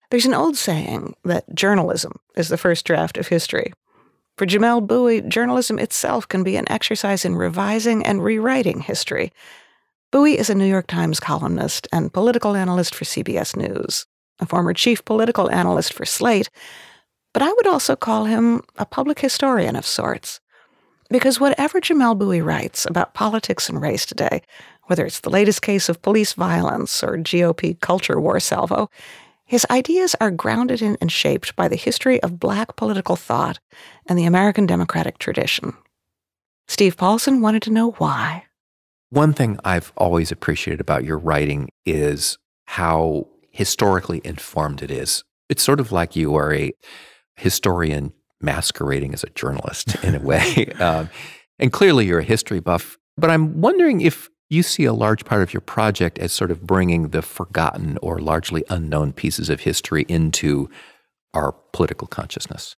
There's an old saying that journalism is the first draft of history. For Jamelle Bouie, journalism itself can be an exercise in revising and rewriting history. Bouie is a New York Times columnist and political analyst for CBS News, a former chief political analyst for Slate, but I would also call him a public historian of sorts. Because whatever Jamelle Bouie writes about politics and race today, whether it's the latest case of police violence or GOP culture war salvo, his ideas are grounded in and shaped by the history of Black political thought and the American democratic tradition. Steve Paulson wanted to know why. One thing I've always appreciated about your writing is how historically informed it is. It's sort of like you are a historian masquerading as a journalist in a way. And clearly you're a history buff. But I'm wondering if you see a large part of your project as sort of bringing the forgotten or largely unknown pieces of history into our political consciousness.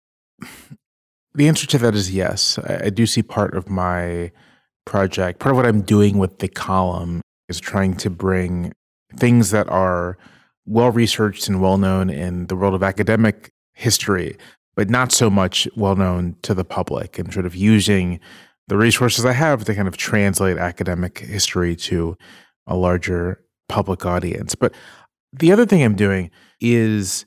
The answer to that is yes. I do see part of my project, part of what I'm doing with the column is trying to bring things that are well-researched and well-known in the world of academic history, but not so much well-known to the public, and sort of using the resources I have to kind of translate academic history to a larger public audience. But the other thing I'm doing is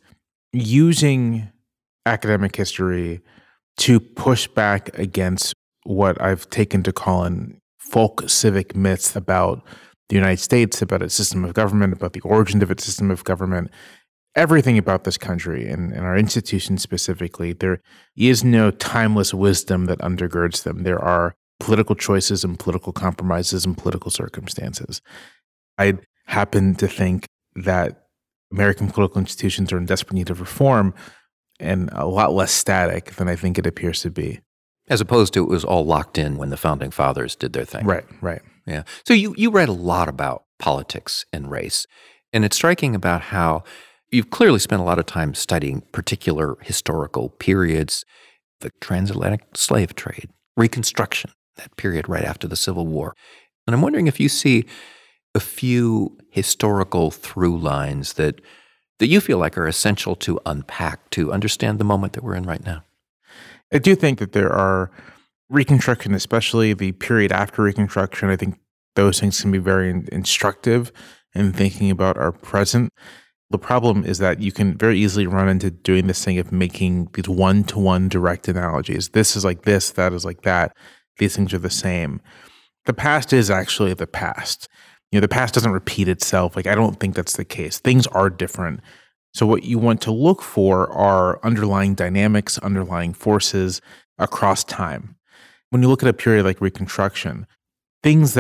using academic history to push back against what I've taken to call in folk civic myths about the United States, about its system of government, about the origin of its system of government, everything about this country and our institutions specifically. There is no timeless wisdom that undergirds them. There are political choices and political compromises and political circumstances. I happen to think that American political institutions are in desperate need of reform and a lot less static than I think it appears to be. As opposed to it was all locked in when the Founding Fathers did their thing. Right. Yeah. So you read a lot about politics and race, and it's striking about how you've clearly spent a lot of time studying particular historical periods, the transatlantic slave trade, Reconstruction, that period right after the Civil War. And I'm wondering if you see a few historical through lines that you feel like are essential to unpack, to understand the moment that we're in right now. I do think that there are Reconstruction, especially the period after Reconstruction. I think those things can be very instructive in thinking about our present. The problem is that you can very easily run into doing this thing of making these one-to-one direct analogies. This is like this, that is like that. These things are the same. The past is actually the past. The past doesn't repeat itself. I don't think that's the case. Things are different. So what you want to look for are underlying dynamics, underlying forces across time. When you look at a period like Reconstruction, things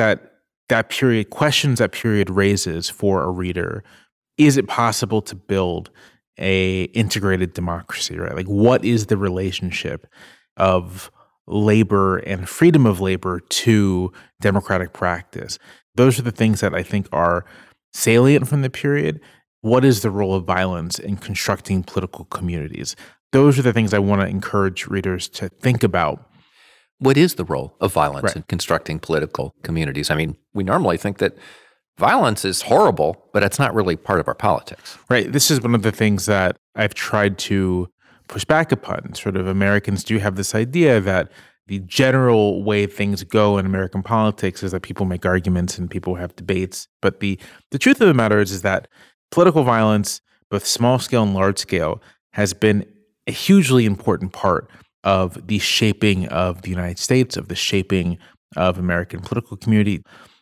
questions that period raises for a reader, is it possible to build a integrated democracy, right? Like, what is the relationship of labor and freedom of labor to democratic practice? Those are the things that I think are salient from the period. What is the role of violence in constructing political communities? Those are the things I want to encourage readers to think about. What is the role of violence in constructing political communities? I mean, we normally think that violence is horrible, but it's not really part of our politics. Right. This is one of the things that I've tried to push back upon. Sort of Americans do have this idea that the general way things go in American politics is that people make arguments and people have debates. But the truth of the matter is that political violence, both small scale and large scale, has been a hugely important part of the shaping of the United States, of the shaping of American political community.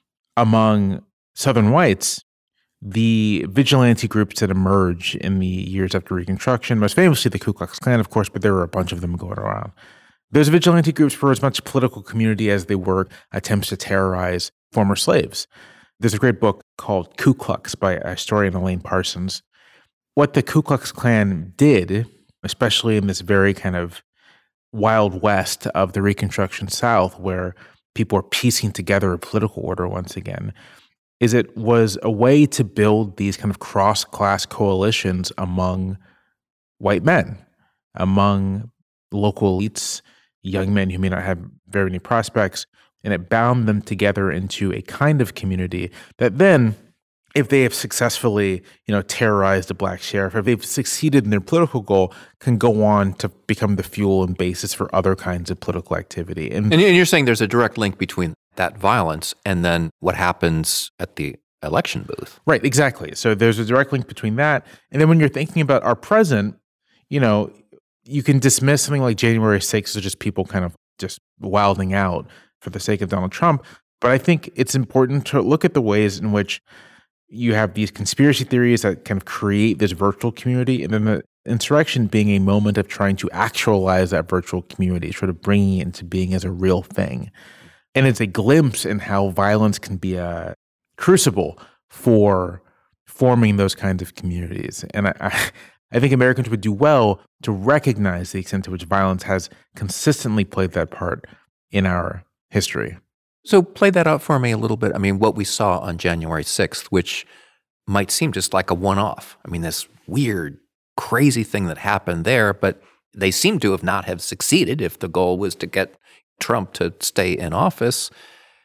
Among Southern whites, the vigilante groups that emerge in the years after Reconstruction, most famously the Ku Klux Klan, of course, but there were a bunch of them going around. Those vigilante groups were as much political community as they were attempts to terrorize former slaves. There's a great book called Ku Klux by historian Elaine Parsons. What the Ku Klux Klan did, especially in this very kind of Wild West of the Reconstruction South, where people are piecing together a political order once again, is it was a way to build these kind of cross-class coalitions among white men, among local elites, young men who may not have very many prospects, and it bound them together into a kind of community that then if they have successfully, terrorized a black sheriff, if they've succeeded in their political goal, can go on to become the fuel and basis for other kinds of political activity. And you're saying there's a direct link between that violence and then what happens at the election booth. Right, exactly. So there's a direct link between that. And then when you're thinking about our present, you can dismiss something like January 6th as just people kind of just wilding out for the sake of Donald Trump. But I think it's important to look at the ways in which you have these conspiracy theories that kind of create this virtual community, and then the insurrection being a moment of trying to actualize that virtual community, sort of bringing it into being as a real thing. And it's a glimpse in how violence can be a crucible for forming those kinds of communities. And I think Americans would do well to recognize the extent to which violence has consistently played that part in our history. So play that out for me a little bit. I mean, what we saw on January 6th, which might seem just like a one-off. I mean, this weird, crazy thing that happened there, but they seem to not have succeeded if the goal was to get Trump to stay in office.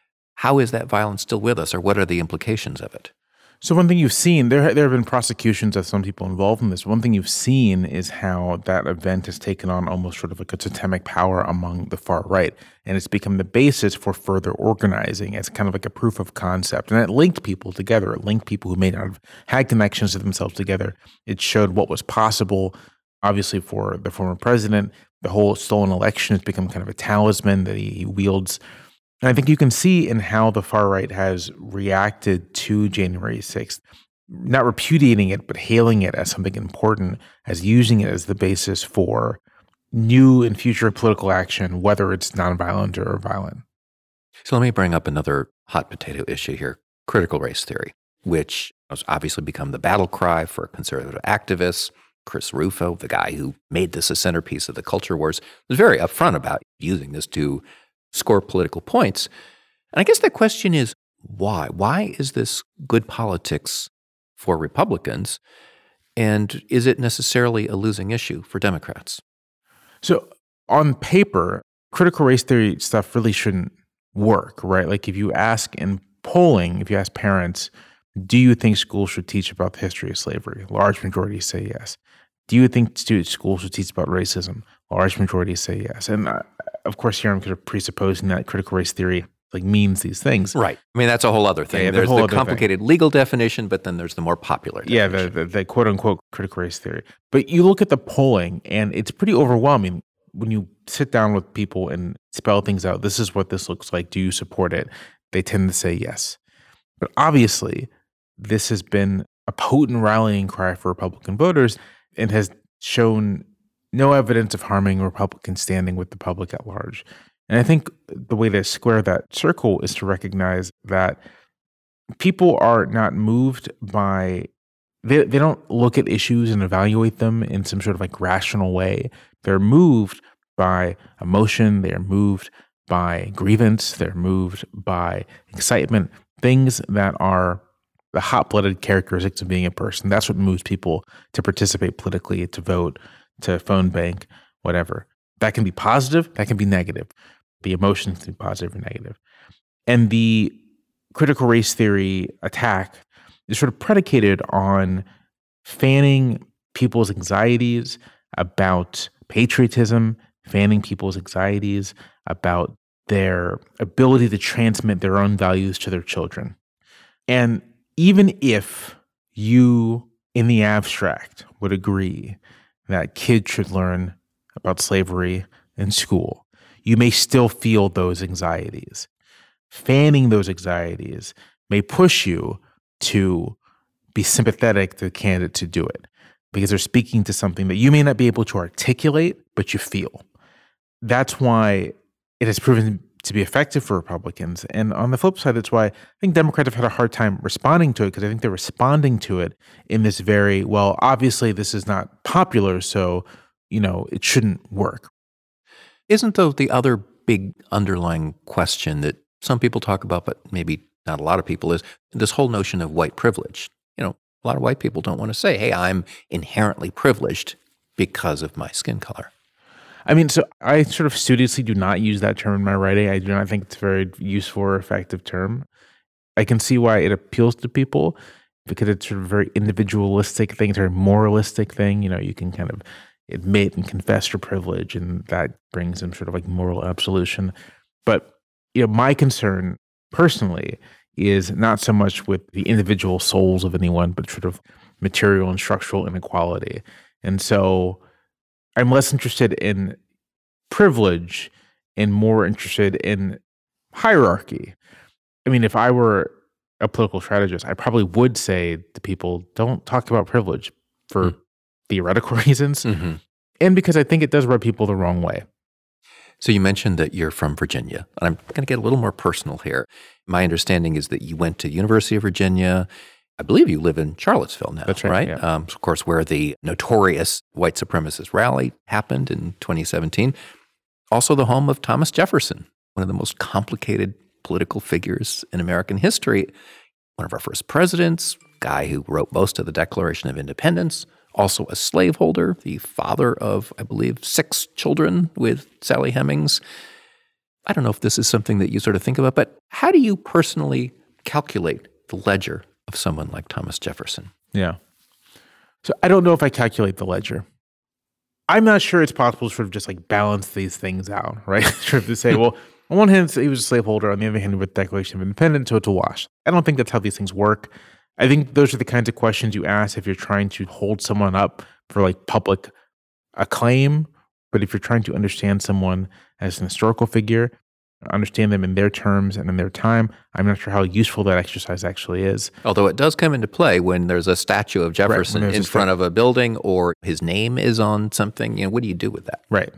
How is that violence still with us, or what are the implications of it? So one thing you've seen, there have been prosecutions of some people involved in this. One thing you've seen is how that event has taken on almost sort of like a totemic power among the far right. And it's become the basis for further organizing as kind of like a proof of concept. And it linked people together. It linked people who may not have had connections to themselves together. It showed what was possible, obviously, for the former president. The whole stolen election has become kind of a talisman that he wields. And I think you can see in how the far right has reacted to January 6th, not repudiating it, but hailing it as something important, as using it as the basis for new and future political action, whether it's nonviolent or violent. So let me bring up another hot potato issue here, critical race theory, which has obviously become the battle cry for conservative activists. Chris Rufo, the guy who made this a centerpiece of the culture wars, was very upfront about using this to score political points. And I guess the question is, why? Why is this good politics for Republicans? And is it necessarily a losing issue for Democrats? So on paper, critical race theory stuff really shouldn't work, right? Like if you ask in polling, if you ask parents, do you think schools should teach about the history of slavery? Large majorities say yes. Do you think schools should teach about racism? Large majorities say yes. And of course, here I'm kind of presupposing that critical race theory means these things. Right. I mean, that's a whole other thing. Yeah, there's the complicated legal definition, but then there's the more popular definition. Yeah, the quote-unquote critical race theory. But you look at the polling, and it's pretty overwhelming when you sit down with people and spell things out. This is what this looks like. Do you support it? They tend to say yes. But obviously, this has been a potent rallying cry for Republican voters and has shown no evidence of harming Republican standing with the public at large. And I think the way to square that circle is to recognize that people are not moved by, they don't look at issues and evaluate them in some sort of rational way. They're moved by emotion. They're moved by grievance. They're moved by excitement, things that are the hot-blooded characteristics of being a person. That's what moves people to participate politically, to vote, to phone bank, whatever. That can be positive, that can be negative. The emotions can be positive or negative. And the critical race theory attack is sort of predicated on fanning people's anxieties about patriotism, fanning people's anxieties about their ability to transmit their own values to their children. And even if you, in the abstract, would agree that kids should learn about slavery in school, you may still feel those anxieties. Fanning those anxieties may push you to be sympathetic to the candidate to do it because they're speaking to something that you may not be able to articulate, but you feel. That's why it has proven to be effective for Republicans. And on the flip side, that's why I think Democrats have had a hard time responding to it, because I think they're responding to it in this very, well, obviously this is not popular, so, it shouldn't work. Isn't, though, the other big underlying question that some people talk about, but maybe not a lot of people, is this whole notion of white privilege. A lot of white people don't want to say, hey, I'm inherently privileged because of my skin color. I mean, so I sort of studiously do not use that term in my writing. I do not think it's a very useful or effective term. I can see why it appeals to people, because it's sort of a very individualistic thing, it's a very moralistic thing. You can kind of admit and confess your privilege, and that brings some sort of like moral absolution. But, my concern personally is not so much with the individual souls of anyone, but sort of material and structural inequality. And so I'm less interested in privilege and more interested in hierarchy. I mean, if I were a political strategist, I probably would say to people, don't talk about privilege for theoretical reasons, and because I think it does rub people the wrong way. So you mentioned that you're from Virginia. And I'm going to get a little more personal here. My understanding is that you went to University of Virginia. I believe you live in Charlottesville now. That's right? Yeah. Of course, where the notorious white supremacist rally happened in 2017. Also the home of Thomas Jefferson, one of the most complicated political figures in American history. One of our first presidents, guy who wrote most of the Declaration of Independence, also a slaveholder, the father of, I believe, 6 children with Sally Hemings. I don't know if this is something that you sort of think about, but how do you personally calculate the ledger of someone like Thomas Jefferson? Yeah. So I don't know if I calculate the ledger. I'm not sure it's possible to sort of just like balance these things out, right? Sort of to say, well, on one hand, he was a slaveholder. On the other hand, with the Declaration of Independence, so it's a wash. I don't think that's how these things work. I think those are the kinds of questions you ask if you're trying to hold someone up for like public acclaim. But if you're trying to understand someone as an historical figure, understand them in their terms and in their time, I'm not sure how useful that exercise actually is. Although it does come into play when there's a statue of Jefferson in front of a building or his name is on something. What do you do with that? Right.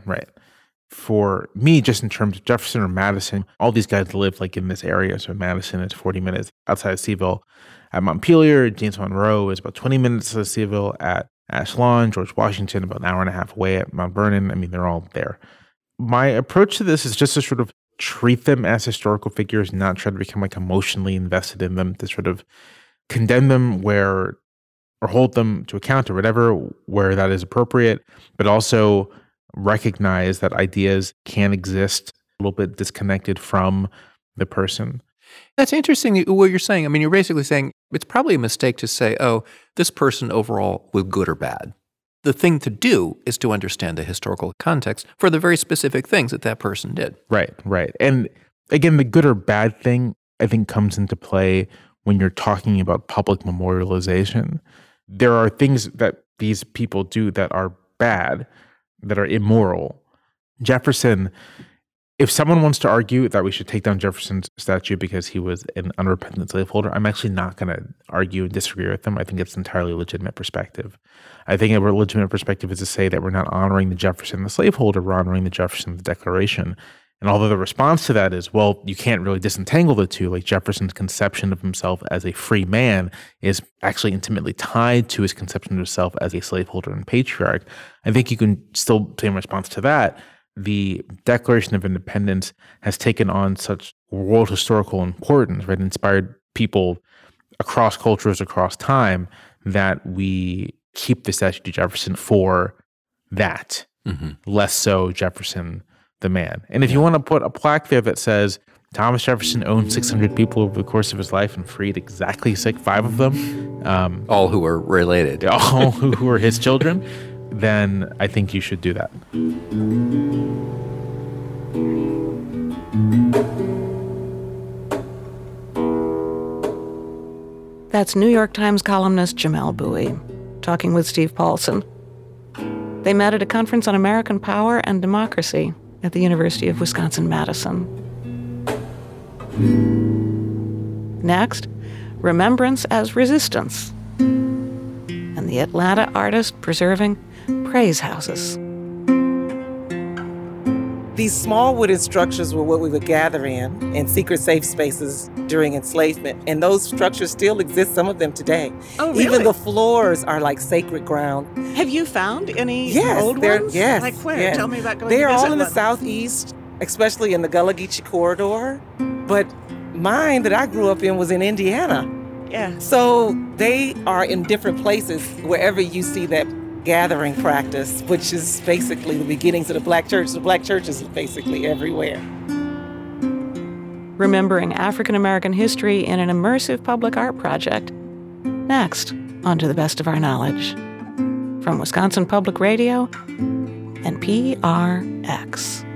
For me, just in terms of Jefferson or Madison, all these guys live like in this area. So Madison is 40 minutes outside of Seville. At Montpelier, James Monroe is about 20 minutes outside of Seville. At Ashland, George Washington, about an hour and a half away. At Mount Vernon, I mean, they're all there. My approach to this is just to sort of treat them as historical figures, not try to become like emotionally invested in them, to sort of condemn them or hold them to account or whatever, where that is appropriate, but also recognize that ideas can exist a little bit disconnected from the person. That's interesting what you're saying. I mean, you're basically saying it's probably a mistake to say, oh, this person overall was good or bad. The thing to do is to understand the historical context for the very specific things that person did. Right. And again, the good or bad thing, I think, comes into play when you're talking about public memorialization. There are things that these people do that are bad, that are immoral. Jefferson, if someone wants to argue that we should take down Jefferson's statue because he was an unrepentant slaveholder, I'm actually not going to argue and disagree with them. I think it's an entirely legitimate perspective. I think a legitimate perspective is to say that we're not honoring the Jefferson, the slaveholder, we're honoring the Jefferson, the Declaration. And although the response to that is, well, you can't really disentangle the two, like Jefferson's conception of himself as a free man is actually intimately tied to his conception of himself as a slaveholder and patriarch, I think you can still say in response to that, the Declaration of Independence has taken on such world historical importance, right? Inspired people across cultures, across time, that we keep the statue to Jefferson for that, less so Jefferson the man. And if you want to put a plaque there that says Thomas Jefferson owned 600 people over the course of his life and freed exactly 5 of them. All who were related. All who were his children, then I think you should do that. That's New York Times columnist Jamelle Bouie talking with Steve Paulson. They met at a conference on American power and democracy at the University of Wisconsin-Madison. Next, remembrance as resistance, and the Atlanta artist preserving praise houses. These small wooden structures were what we would gather in secret safe spaces during enslavement. And those structures still exist, some of them today. Oh, really? Even the floors are like sacred ground. Have you found any old ones? Yes. Like where? Yes. Tell me about going They're to visit all in the one. southeast, especially in the Gullah Geechee corridor. But mine that I grew up in was in Indiana. Yeah. So they are in different places wherever you see that gathering practice, which is basically the beginnings of the Black church. The Black church is basically everywhere. Remembering African American history in an immersive public art project. next on To the Best of Our Knowledge. From Wisconsin Public Radio and PRX.